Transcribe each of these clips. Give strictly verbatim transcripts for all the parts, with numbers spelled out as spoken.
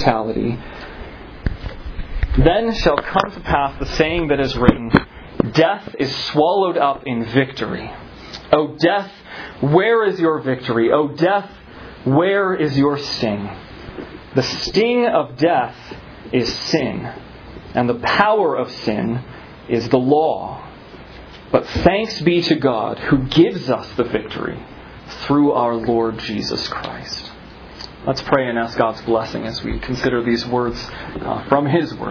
immortality. Then shall come to pass the saying that is written, death is swallowed up in victory. O death, where is your victory? O death, where is your sting? The sting of death is sin, and the power of sin is the law. But thanks be to God who gives us the victory through our Lord Jesus Christ. Let's pray and ask God's blessing as we consider these words uh, from His Word.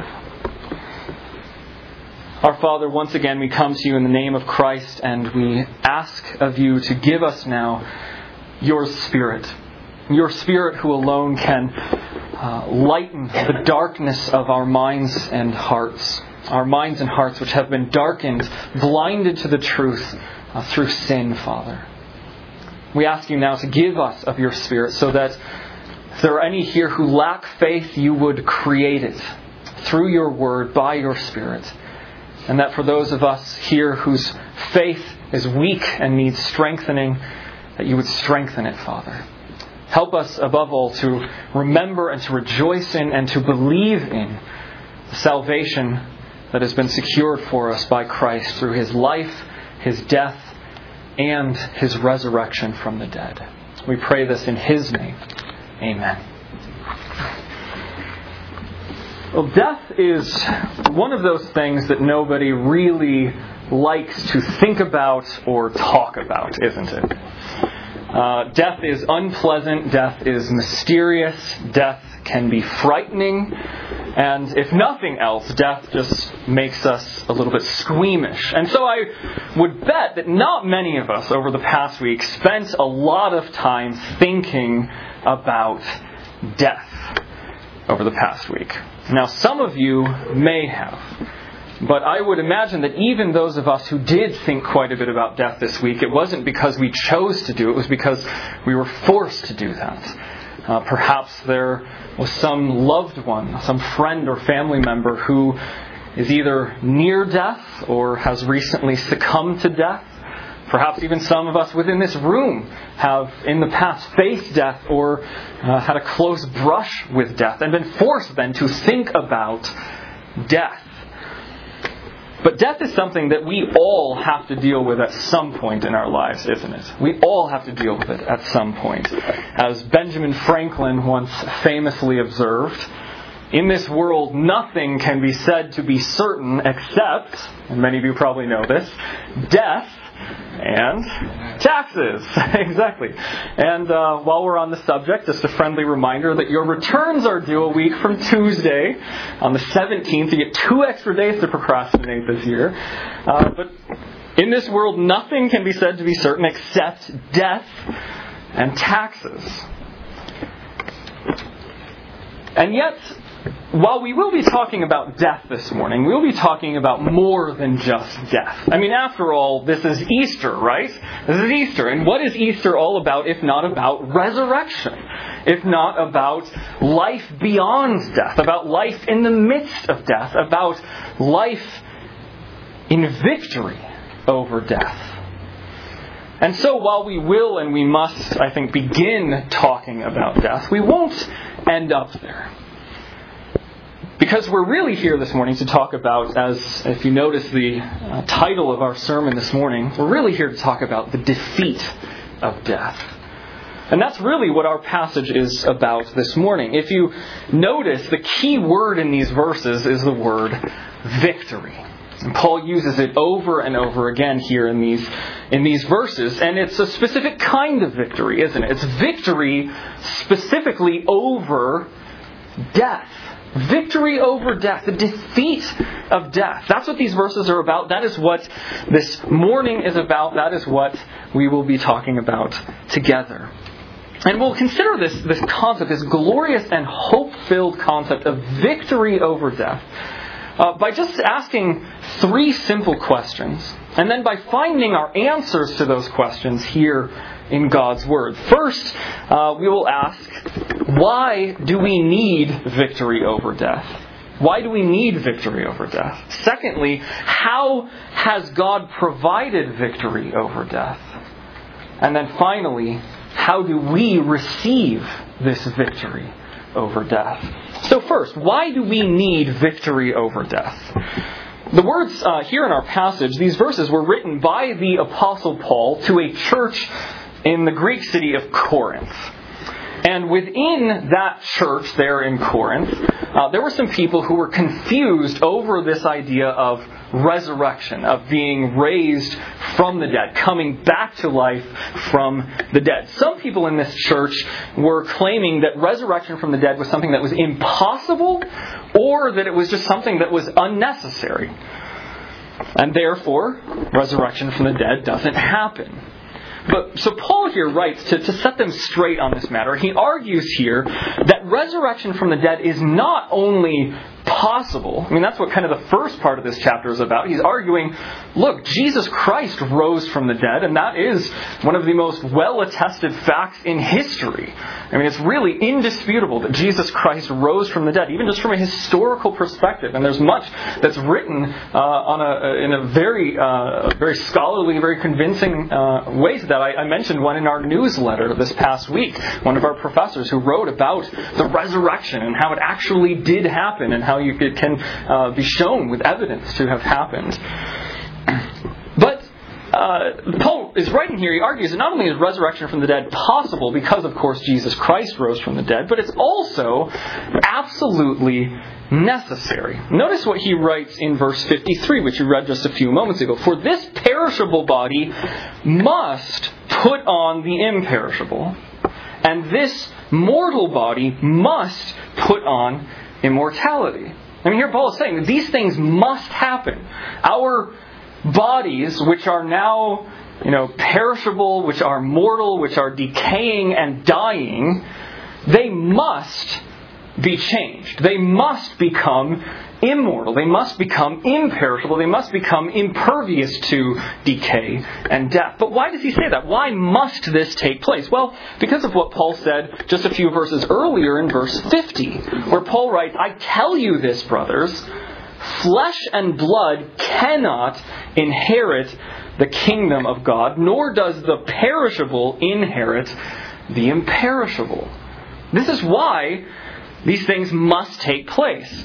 Our Father, once again we come to You in the name of Christ, and we ask of You to give us now Your Spirit. Your Spirit who alone can uh, lighten the darkness of our minds and hearts. Our minds and hearts which have been darkened, blinded to the truth uh, through sin, Father. We ask You now to give us of Your Spirit so that if there are any here who lack faith, You would create it through Your Word, by Your Spirit. And that for those of us here whose faith is weak and needs strengthening, that You would strengthen it, Father. Help us above all to remember and to rejoice in and to believe in the salvation that has been secured for us by Christ through His life, His death, and His resurrection from the dead. We pray this in His name. Amen. Well, death is one of those things that nobody really likes to think about or talk about, isn't it? Uh, death is unpleasant. Death is mysterious. Death can be frightening. And if nothing else, death just makes us a little bit squeamish. And so I would bet that not many of us over the past week spent a lot of time thinking about death over the past week. Now, some of you may have. But I would imagine that even those of us who did think quite a bit about death this week, it wasn't because we chose to do it. It was because we were forced to do that. Uh, perhaps there was some loved one, some friend or family member who is either near death or has recently succumbed to death. Perhaps even some of us within this room have in the past faced death or uh, had a close brush with death and been forced then to think about death. But death is something that we all have to deal with at some point in our lives, isn't it? We all have to deal with it at some point. As Benjamin Franklin once famously observed, in this world nothing can be said to be certain except, and many of you probably know this, death and taxes. Exactly. And uh, while we're on the subject, just a friendly reminder that your returns are due a week from Tuesday on the seventeenth. You get two extra days to procrastinate this year. Uh, but in this world, nothing can be said to be certain except death and taxes. And yet, while we will be talking about death this morning, we'll be talking about more than just death. I mean, after all, this is Easter, right? This is Easter. And what is Easter all about if not about resurrection? If not about life beyond death, about life in the midst of death, about life in victory over death. And so while we will and we must, I think, begin talking about death, we won't end up there. Because we're really here this morning to talk about, as if you notice the uh, title of our sermon this morning, we're really here to talk about the defeat of death. And that's really what our passage is about this morning. If you notice, the key word in these verses is the word victory. And Paul uses it over and over again here in these in these verses. And it's a specific kind of victory, isn't it? It's victory specifically over death. Victory over death, the defeat of death. That's what these verses are about. That is what this morning is about. That is what we will be talking about together. And we'll consider this, this concept, this glorious and hope-filled concept of victory over death, uh, by just asking three simple questions, and then by finding our answers to those questions here in God's Word. First, uh, we will ask, why do we need victory over death? Why do we need victory over death? Secondly, how has God provided victory over death? And then finally, how do we receive this victory over death? So first, why do we need victory over death? The words uh, here in our passage, these verses were written by the Apostle Paul to a church in the Greek city of Corinth. And within that church there in Corinth, uh, there were some people who were confused over this idea of resurrection, of being raised from the dead, coming back to life from the dead. Some people in this church were claiming that resurrection from the dead was something that was impossible, or that it was just something that was unnecessary. And therefore, resurrection from the dead doesn't happen. But so Paul here writes to, to set them straight on this matter. He argues here that resurrection from the dead is not only possible. I mean, that's what kind of the first part of this chapter is about. He's arguing, look, Jesus Christ rose from the dead, and that is one of the most well-attested facts in history. I mean, it's really indisputable that Jesus Christ rose from the dead, even just from a historical perspective. And there's much that's written uh, on a in a very uh, very scholarly, very convincing uh, ways of that. I, I mentioned one in our newsletter this past week. One of our professors who wrote about the resurrection and how it actually did happen, and how you it can uh, be shown with evidence to have happened. But Uh, Paul is writing here, he argues that not only is resurrection from the dead possible because, of course, Jesus Christ rose from the dead, but it's also absolutely necessary. Notice what he writes in verse fifty-three, which you read just a few moments ago. For this perishable body must put on the imperishable, and this mortal body must put on immortality. I mean, here Paul is saying that these things must happen. Our bodies, which are now, you know, perishable, which are mortal, which are decaying and dying, they must be changed. They must become immortal. They must become imperishable. They must become impervious to decay and death. But why does he say that? Why must this take place? Well, because of what Paul said just a few verses earlier in verse fifty, where Paul writes, I tell you this, brothers, flesh and blood cannot inherit the kingdom of God, nor does the perishable inherit the imperishable. This is why these things must take place.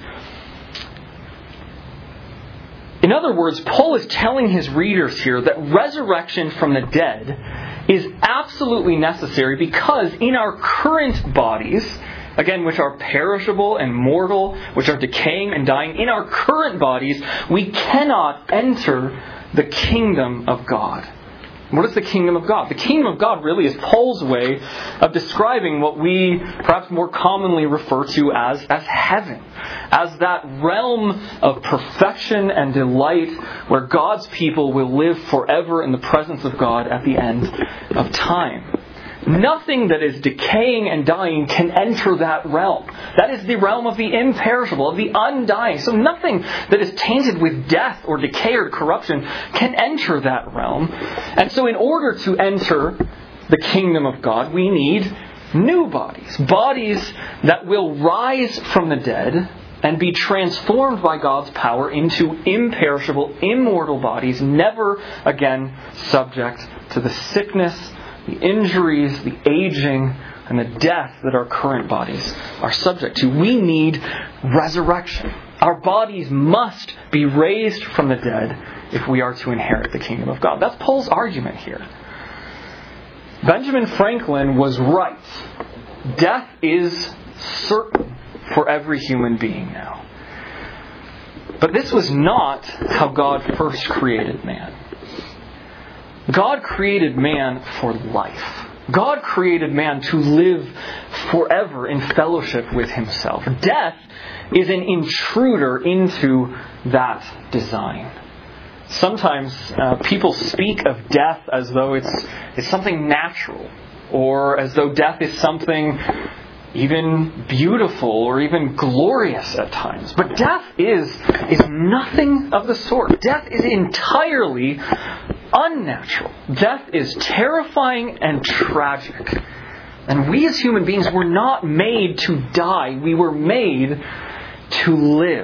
In other words, Paul is telling his readers here that resurrection from the dead is absolutely necessary because in our current bodies, again, which are perishable and mortal, which are decaying and dying, in our current bodies, we cannot enter the kingdom of God. What is the kingdom of God? The kingdom of God really is Paul's way of describing what we perhaps more commonly refer to as, as heaven. As that realm of perfection and delight where God's people will live forever in the presence of God at the end of time. Nothing that is decaying and dying can enter that realm. That is the realm of the imperishable, of the undying. So nothing that is tainted with death or decay or corruption can enter that realm. And so in order to enter the kingdom of God, we need new bodies. Bodies that will rise from the dead and be transformed by God's power into imperishable, immortal bodies, never again subject to the sickness, the injuries, the aging, and the death that our current bodies are subject to. We need resurrection. Our bodies must be raised from the dead if we are to inherit the kingdom of God. That's Paul's argument here. Benjamin Franklin was right. Death is certain for every human being now. But this was not how God first created man. God created man for life. God created man to live forever in fellowship with himself. Death is an intruder into that design. Sometimes uh, people speak of death as though it's it's something natural, or as though death is something even beautiful or even glorious at times. But death is is nothing of the sort. Death is entirely unnatural. Death is terrifying and tragic. And we as human beings were not made to die. We were made to live.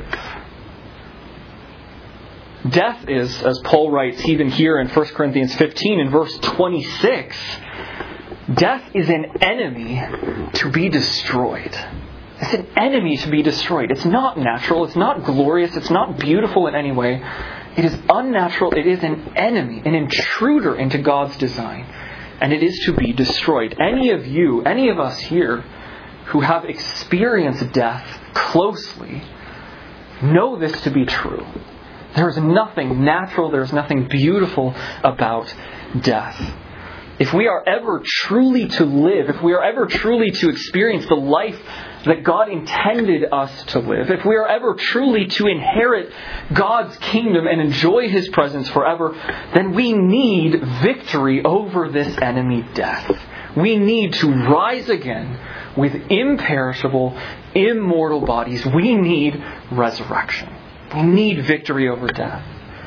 Death is, as Paul writes even here in First Corinthians fifteen in verse twenty-six, death is an enemy to be destroyed. It's an enemy to be destroyed. It's not natural. It's not glorious. It's not beautiful in any way. It is unnatural. It is an enemy, an intruder into God's design. And it is to be destroyed. Any of you, any of us here who have experienced death closely, know this to be true. There is nothing natural, there is nothing beautiful about death. If we are ever truly to live, if we are ever truly to experience the life that God intended us to live, if we are ever truly to inherit God's kingdom and enjoy His presence forever, then we need victory over this enemy, death. We need to rise again with imperishable, immortal bodies. We need resurrection. We need victory over death.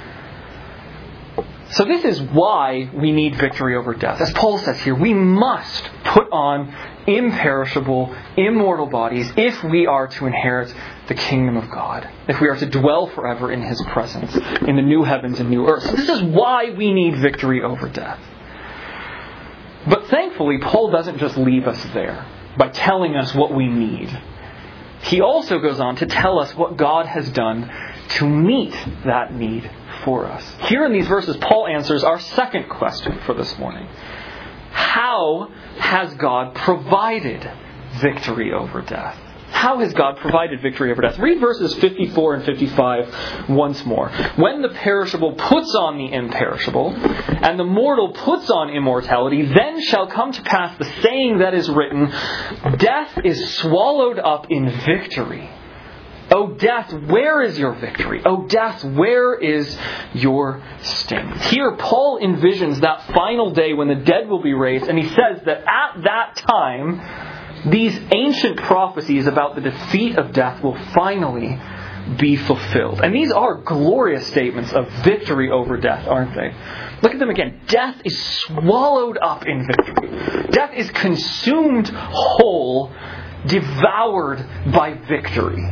So this is why we need victory over death. As Paul says here, we must put on imperishable, immortal bodies if we are to inherit the kingdom of God. If we are to dwell forever in His presence, in the new heavens and new earth. So this is why we need victory over death. But thankfully, Paul doesn't just leave us there by telling us what we need. He also goes on to tell us what God has done to meet that need for us. Here in these verses, Paul answers our second question for this morning. How has God provided victory over death? How has God provided victory over death? Read verses fifty-four and fifty-five once more. When the perishable puts on the imperishable, and the mortal puts on immortality, then shall come to pass the saying that is written, death is swallowed up in victory. O death, where is your victory? O death, where is your sting? Here, Paul envisions that final day when the dead will be raised, and he says that at that time, these ancient prophecies about the defeat of death will finally be fulfilled. And these are glorious statements of victory over death, aren't they? Look at them again. Death is swallowed up in victory. Death is consumed whole, devoured by victory.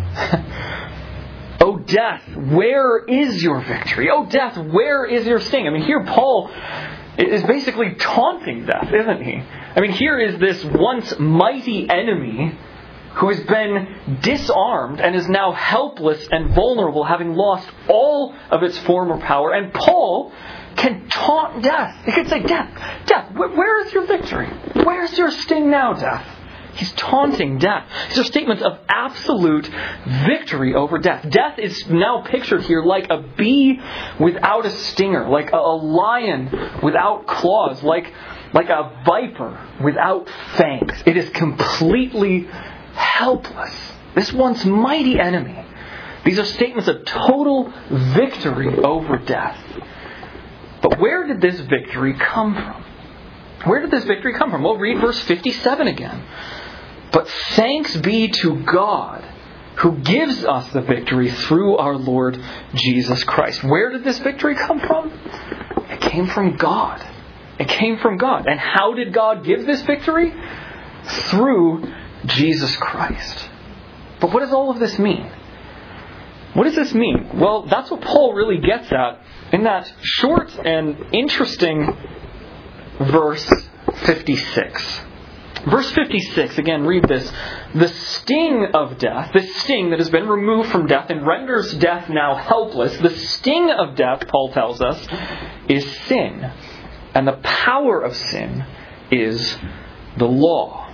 O death, where is your victory? O death, where is your sting? I mean, here Paul is basically taunting death, isn't he? I mean, here is this once mighty enemy who has been disarmed and is now helpless and vulnerable, having lost all of its former power. And Paul can taunt death. He can say, death, death, where is your victory? Where's your sting now, death? He's taunting death. These are statements of absolute victory over death. Death is now pictured here like a bee without a stinger, like a lion without claws, like, like a viper without fangs. It is completely helpless. This once mighty enemy. These are statements of total victory over death. But where did this victory come from? Where did this victory come from? Well, read verse fifty-seven again. But thanks be to God who gives us the victory through our Lord Jesus Christ. Where did this victory come from? It came from God. It came from God. And how did God give this victory? Through Jesus Christ. But what does all of this mean? What does this mean? Well, that's what Paul really gets at in that short and interesting verse fifty-six. Verse fifty-six, again, read this. The sting of death, the sting that has been removed from death and renders death now helpless, the sting of death, Paul tells us, is sin. And the power of sin is the law.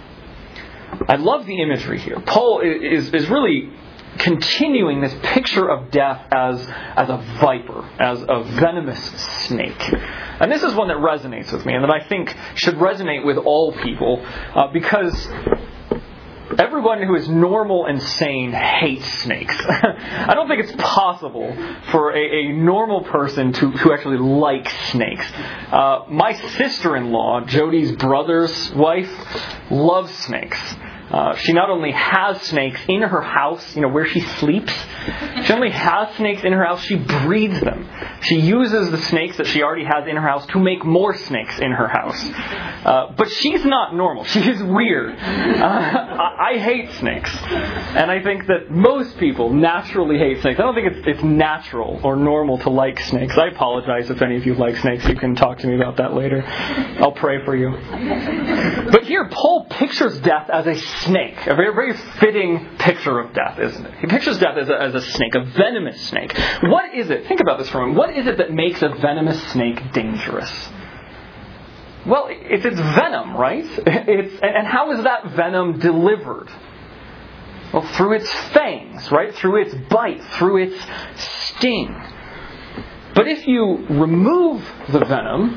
I love the imagery here. Paul is, is really continuing this picture of death as, as a viper, as a venomous snake. And this is one that resonates with me and that I think should resonate with all people uh, because everyone who is normal and sane hates snakes. I don't think it's possible for a, a normal person to, to actually like snakes. Uh, my sister-in-law, Jody's brother's wife, loves snakes. Uh, she not only has snakes in her house, you know, where she sleeps, she only has snakes in her house, she breeds them. She uses the snakes that she already has in her house to make more snakes in her house. Uh, but she's not normal. She is weird. Uh, I, I hate snakes. And I think that most people naturally hate snakes. I don't think it's, it's natural or normal to like snakes. I apologize if any of you like snakes. You can talk to me about that later. I'll pray for you. But here, Paul pictures death as a snake. A very, very fitting picture of death, isn't it? He pictures death as a, as a snake, a venomous snake. What is it? Think about this for a moment. What is it that makes a venomous snake dangerous? Well, it's its venom, right? It's, and how is that venom delivered? Well, through its fangs, right? Through its bite, through its sting. But if you remove the venom,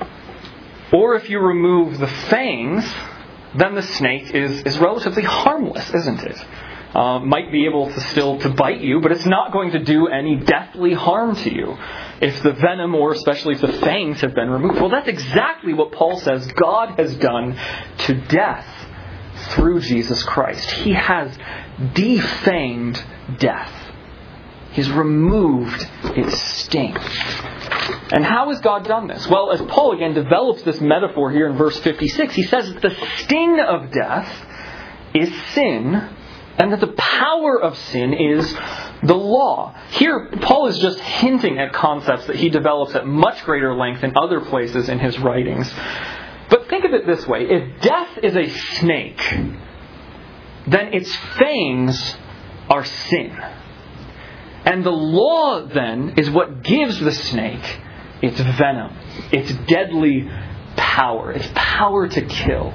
or if you remove the fangs, then the snake is, is relatively harmless, isn't it? Uh, might be able to still to bite you, but it's not going to do any deathly harm to you if the venom, or especially if the fangs, have been removed. Well, that's exactly what Paul says God has done to death through Jesus Christ. He has defanged death. He's removed its sting. And how has God done this? Well, as Paul again develops this metaphor here in verse fifty-six, he says that the sting of death is sin, and that the power of sin is the law. Here, Paul is just hinting at concepts that he develops at much greater length in other places in his writings. But think of it this way. If death is a snake, then its fangs are sin. And the law, then, is what gives the snake its venom, its deadly power, its power to kill.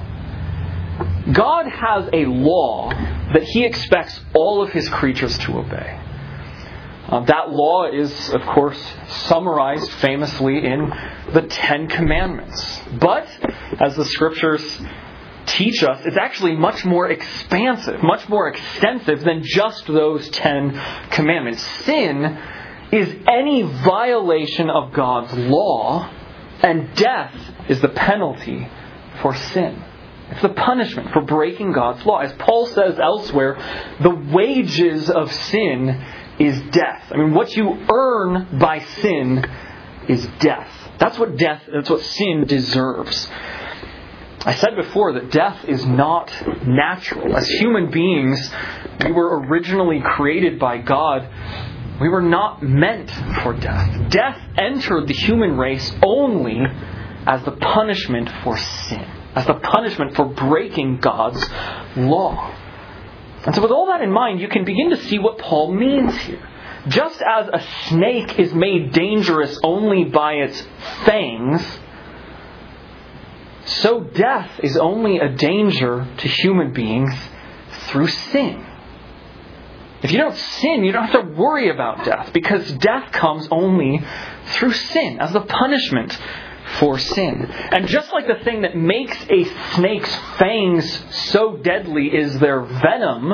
God has a law that He expects all of His creatures to obey. Uh, that law is, of course, summarized famously in the Ten Commandments. But, as the Scriptures teach us, it's actually much more expansive, much more extensive than just those Ten Commandments. Sin is any violation of God's law, and death is the penalty for sin. It's the punishment for breaking God's law. As Paul says elsewhere, the wages of sin is death. I mean, what you earn by sin is death. That's what death, that's what sin deserves. I said before that death is not natural. As human beings, we were originally created by God. We were not meant for death. Death entered the human race only as the punishment for sin, as the punishment for breaking God's law. And so with all that in mind, you can begin to see what Paul means here. Just as a snake is made dangerous only by its fangs, so death is only a danger to human beings through sin. If you don't sin, you don't have to worry about death, because death comes only through sin, as the punishment for sin. And just like the thing that makes a snake's fangs so deadly is their venom,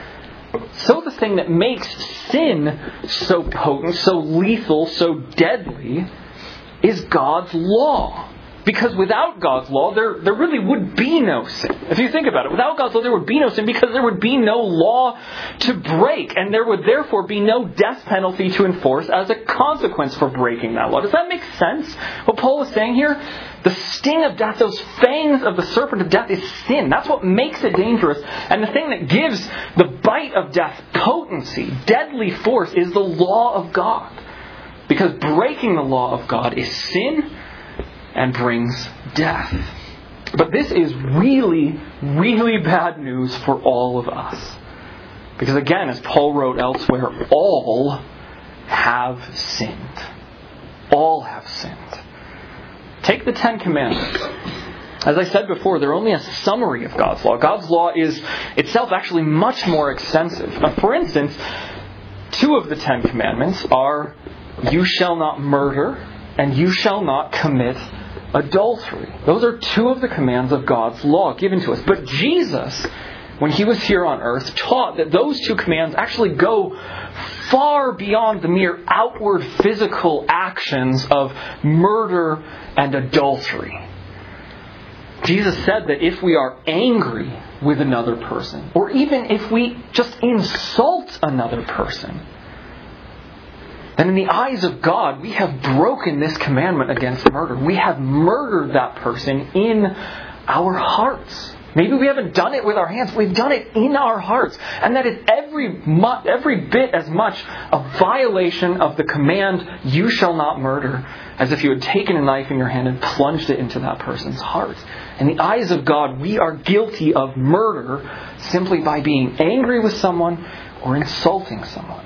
so the thing that makes sin so potent, so lethal, so deadly is God's law. Because without God's law, there, there really would be no sin. If you think about it, without God's law, there would be no sin because there would be no law to break. And there would therefore be no death penalty to enforce as a consequence for breaking that law. Does that make sense? What Paul is saying here? The sting of death, those fangs of the serpent of death, is sin. That's what makes it dangerous. And the thing that gives the bite of death potency, deadly force, is the law of God. Because breaking the law of God is sin and brings death. But this is really, really bad news for all of us. Because again, as Paul wrote elsewhere, all have sinned. All have sinned. Take the Ten Commandments. As I said before, they're only a summary of God's law. God's law is itself actually much more extensive. Now, for instance, two of the Ten Commandments are, you shall not murder and you shall not commit adultery. Those are two of the commands of God's law given to us. But Jesus, when He was here on earth, taught that those two commands actually go far beyond the mere outward physical actions of murder and adultery. Jesus said that if we are angry with another person, or even if we just insult another person, then in the eyes of God, we have broken this commandment against murder. We have murdered that person in our hearts. Maybe we haven't done it with our hands. We've done it in our hearts. And that is every, mu- every bit as much a violation of the command, you shall not murder, as if you had taken a knife in your hand and plunged it into that person's heart. In the eyes of God, we are guilty of murder simply by being angry with someone or insulting someone.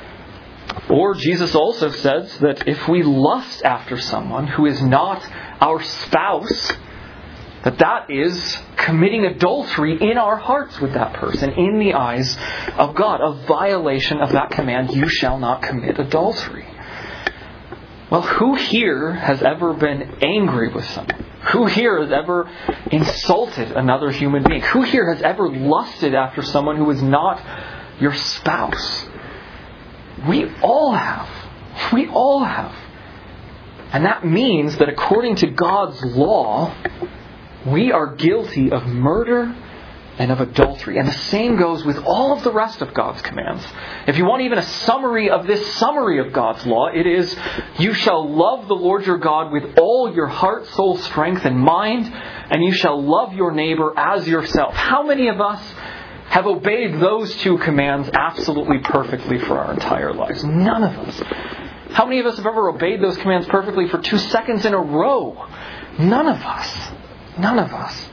Or Jesus also says that if we lust after someone who is not our spouse, that that is committing adultery in our hearts with that person, in the eyes of God, a violation of that command, you shall not commit adultery. Well, who here has ever been angry with someone? Who here has ever insulted another human being? Who here has ever lusted after someone who is not your spouse? We all have. We all have. And that means that according to God's law, we are guilty of murder and of adultery. And the same goes with all of the rest of God's commands. If you want even a summary of this summary of God's law, it is, you shall love the Lord your God with all your heart, soul, strength, and mind, and you shall love your neighbor as yourself. How many of us have obeyed those two commands absolutely perfectly for our entire lives? None of us. How many of us have ever obeyed those commands perfectly for two seconds in a row? None of us. None of us.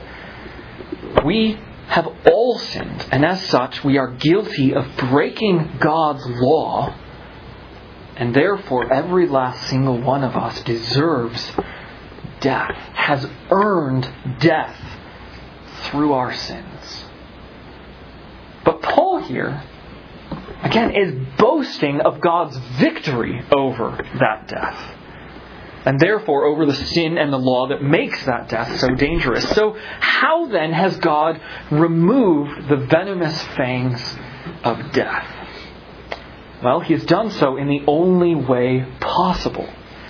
We have all sinned, and as such, we are guilty of breaking God's law, and therefore every last single one of us deserves death, has earned death through our sins. But Paul here, again, is boasting of God's victory over that death. And therefore over the sin and the law that makes that death so dangerous. So how then has God removed the venomous fangs of death? Well, He has done so in the only way possible.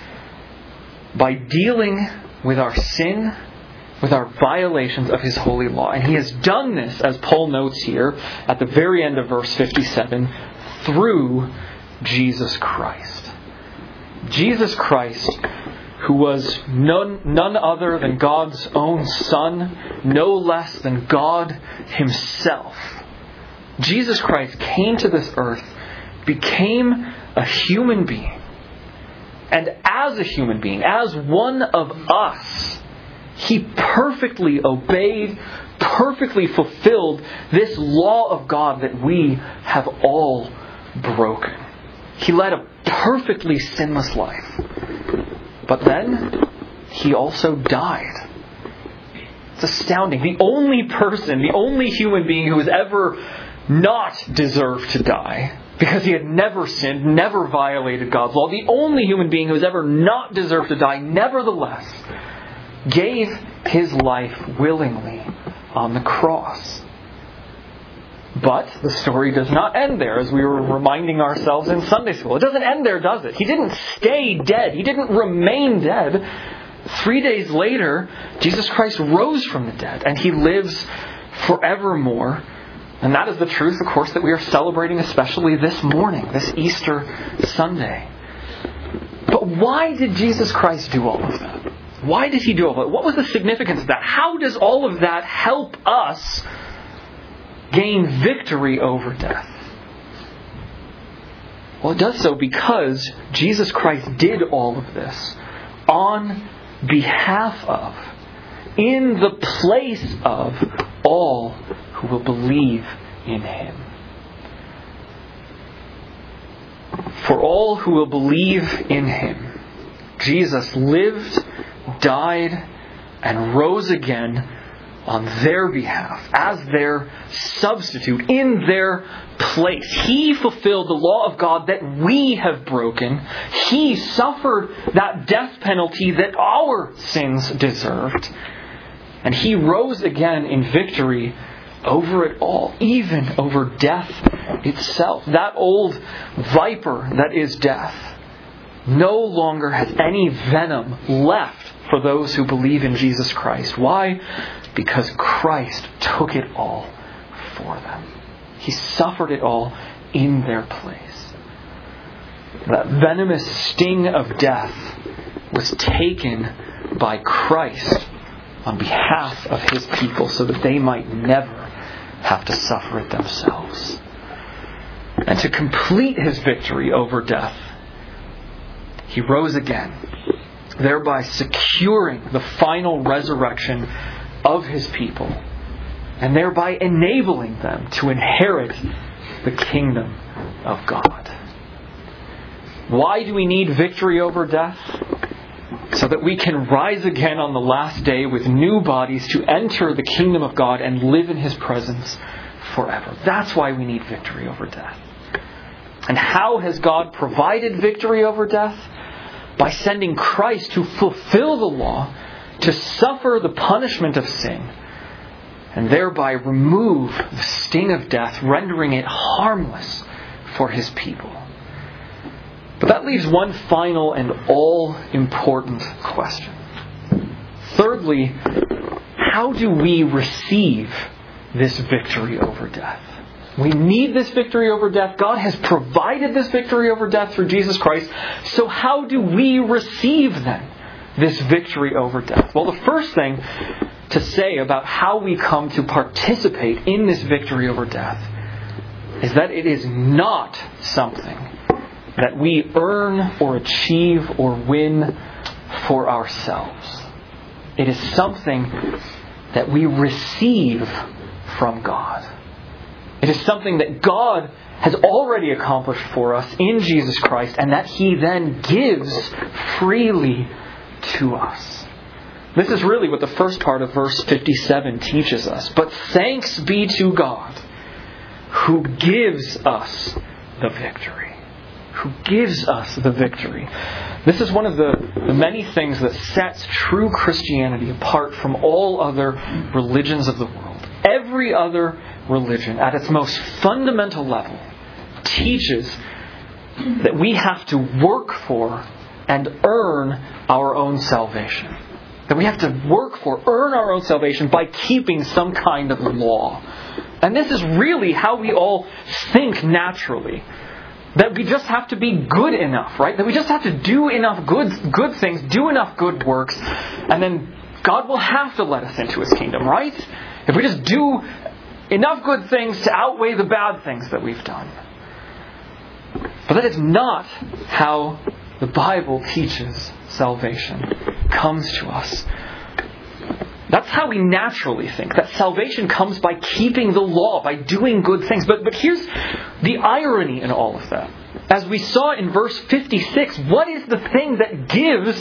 By dealing with our sin, with our violations of His holy law. And He has done this, as Paul notes here, at the very end of verse fifty-seven, through Jesus Christ. Jesus Christ, who was none, none other than God's own Son, no less than God Himself. Jesus Christ came to this earth, became a human being, and as a human being, as one of us, He perfectly obeyed, perfectly fulfilled this law of God that we have all broken. He led a perfectly sinless life. But then, He also died. It's astounding. The only person, the only human being who has ever not deserved to die, because he had never sinned, never violated God's law, the only human being who has ever not deserved to die, nevertheless, gave His life willingly on the cross. But the story does not end there, as we were reminding ourselves in Sunday school. It doesn't end there, does it? He didn't stay dead. He didn't remain dead. Three days later, Jesus Christ rose from the dead, and He lives forevermore. And that is the truth, of course, that we are celebrating especially this morning, this Easter Sunday. But why did Jesus Christ do all of that? Why did He do all of that? What was the significance of that? How does all of that help us gain victory over death? Well, it does so because Jesus Christ did all of this on behalf of, in the place of, all who will believe in Him. For all who will believe in Him, Jesus lived, died, and rose again on their behalf, as their substitute, in their place. He fulfilled the law of God that we have broken. He suffered that death penalty that our sins deserved. And He rose again in victory over it all, even over death itself. That old viper that is death no longer has any venom left for those who believe in Jesus Christ. Why? Because Christ took it all for them. He suffered it all in their place. That venomous sting of death was taken by Christ on behalf of His people so that they might never have to suffer it themselves. And to complete His victory over death, He rose again, thereby securing the final resurrection of His people, and thereby enabling them to inherit the kingdom of God. Why do we need victory over death? So that we can rise again on the last day with new bodies to enter the kingdom of God and live in His presence forever. That's why we need victory over death. And how has God provided victory over death? By sending Christ to fulfill the law, to suffer the punishment of sin, and thereby remove the sting of death, rendering it harmless for His people. But that leaves one final and all-important question. Thirdly, how do we receive this victory over death? We need this victory over death. God has provided this victory over death through Jesus Christ. So how do we receive then this victory over death? Well, the first thing to say about how we come to participate in this victory over death is that it is not something that we earn or achieve or win for ourselves. It is something that we receive from God. It is something that God has already accomplished for us in Jesus Christ, and that He then gives freely to us. This is really what the first part of verse fifty-seven teaches us. But thanks be to God who gives us the victory. Who gives us the victory. This is one of the, the many things that sets true Christianity apart from all other religions of the world. Every other religion, at its most fundamental level, teaches that we have to work for and earn our own salvation. That we have to work for, earn our own salvation by keeping some kind of law. And this is really how we all think naturally. That we just have to be good enough, right? That we just have to do enough good, good things, do enough good works, and then God will have to let us into His kingdom, right? If we just do enough good things to outweigh the bad things that we've done. But that is not how the Bible teaches salvation comes to us. That's how we naturally think, that salvation comes by keeping the law, by doing good things. But, but here's the irony in all of that. As we saw in verse fifty-six, what is the thing that gives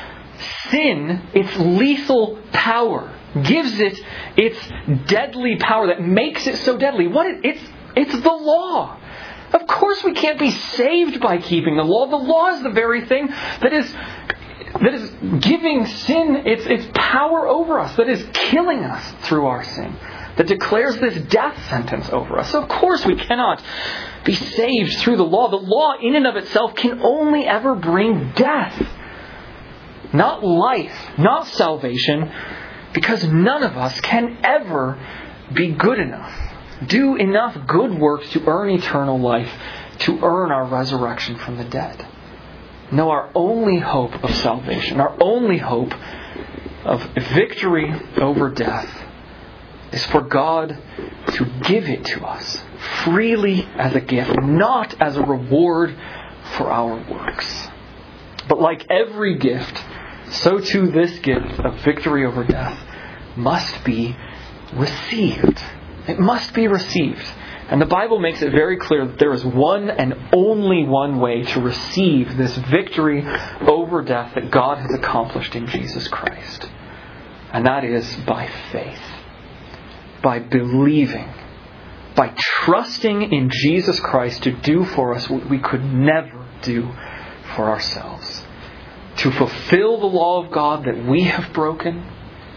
sin its lethal power? Gives it its deadly power that makes it so deadly? What it, it's, it's the law. Of course we can't be saved by keeping the law. The law is the very thing that is that is giving sin its, its power over us, that is killing us through our sin, that declares this death sentence over us. So of course we cannot be saved through the law. The law in and of itself can only ever bring death, not life, not salvation, because none of us can ever be good enough, do enough good works to earn eternal life, to earn our resurrection from the dead. No, our only hope of salvation, our only hope of victory over death is for God to give it to us freely as a gift, not as a reward for our works. But like every gift, so too this gift of victory over death must be received. It must be received. And the Bible makes it very clear that there is one and only one way to receive this victory over death that God has accomplished in Jesus Christ. And that is by faith. By believing. By trusting in Jesus Christ to do for us what we could never do for ourselves. To fulfill the law of God that we have broken.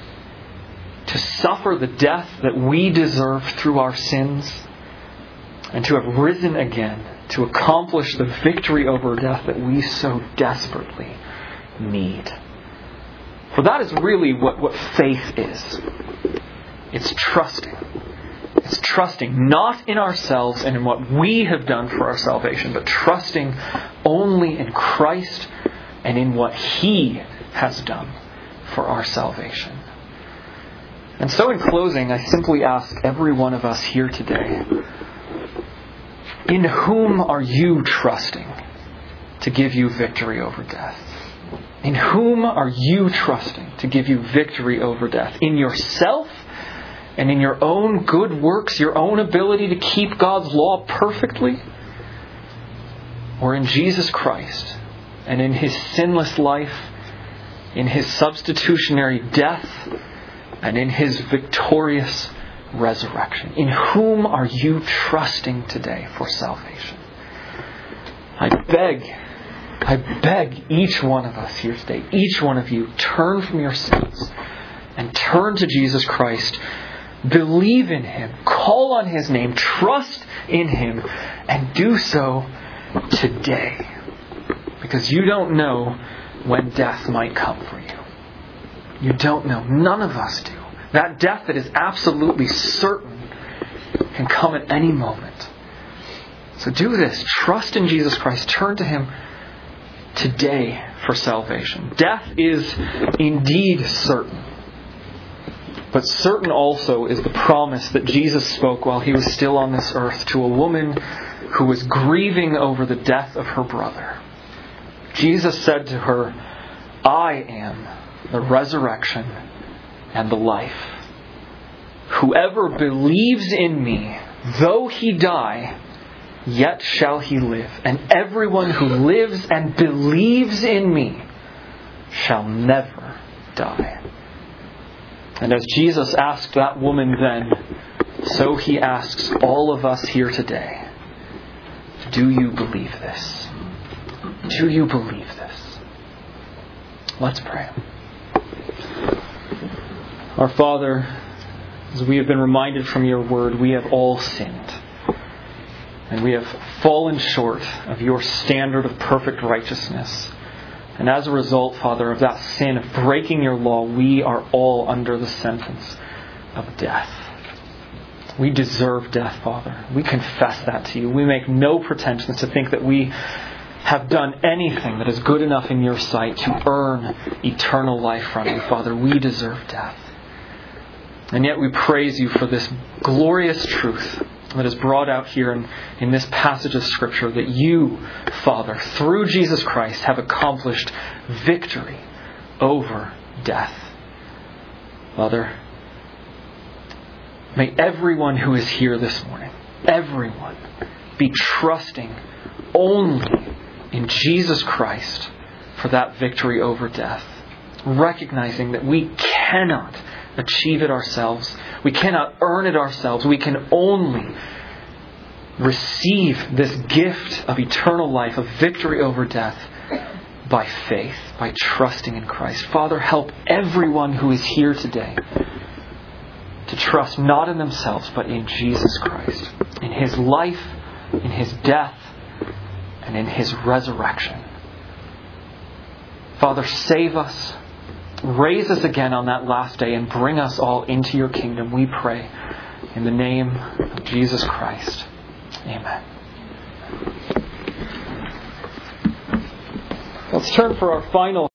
To suffer the death that we deserve through our sins. And to have risen again to accomplish the victory over death that we so desperately need. For that is really what, what faith is. It's trusting. It's trusting not in ourselves and in what we have done for our salvation, but trusting only in Christ and in what He has done for our salvation. And so in closing, I simply ask every one of us here today, in whom are you trusting to give you victory over death? In whom are you trusting to give you victory over death? In yourself and in your own good works, your own ability to keep God's law perfectly? Or in Jesus Christ and in His sinless life, in His substitutionary death, and in His victorious resurrection? In whom are you trusting today for salvation? I beg, I beg each one of us here today, each one of you, turn from your sins and turn to Jesus Christ. Believe in Him, call on His name, trust in Him, and do so today. Because you don't know when death might come for you. You don't know. None of us do. That death that is absolutely certain can come at any moment. So do this. Trust in Jesus Christ. Turn to Him today for salvation. Death is indeed certain. But certain also is the promise that Jesus spoke while He was still on this earth to a woman who was grieving over the death of her brother. Jesus said to her, I am the resurrection and the life. Whoever believes in me, though he die, yet shall he live. And everyone who lives and believes in me shall never die. And as Jesus asked that woman then, so He asks all of us here today, do you believe this? Do you believe this? Let's pray. Our Father, as we have been reminded from your word, we have all sinned. And we have fallen short of your standard of perfect righteousness. And as a result, Father, of that sin of breaking your law, we are all under the sentence of death. We deserve death, Father. We confess that to you. We make no pretensions to think that we have done anything that is good enough in your sight to earn eternal life from you, Father. We deserve death. And yet we praise you for this glorious truth that is brought out here in, in this passage of Scripture, that you, Father, through Jesus Christ, have accomplished victory over death. Father, may everyone who is here this morning, everyone, be trusting only in Jesus Christ for that victory over death, recognizing that we cannot achieve it ourselves. We cannot earn it ourselves. We can only receive this gift of eternal life, of victory over death, by faith, by trusting in Christ. Father, help everyone who is here today to trust not in themselves, but in Jesus Christ, in His life, in His death, and in His resurrection. Father, save us. Raise us again on that last day and bring us all into your kingdom, we pray. In the name of Jesus Christ. Amen. Let's turn for our final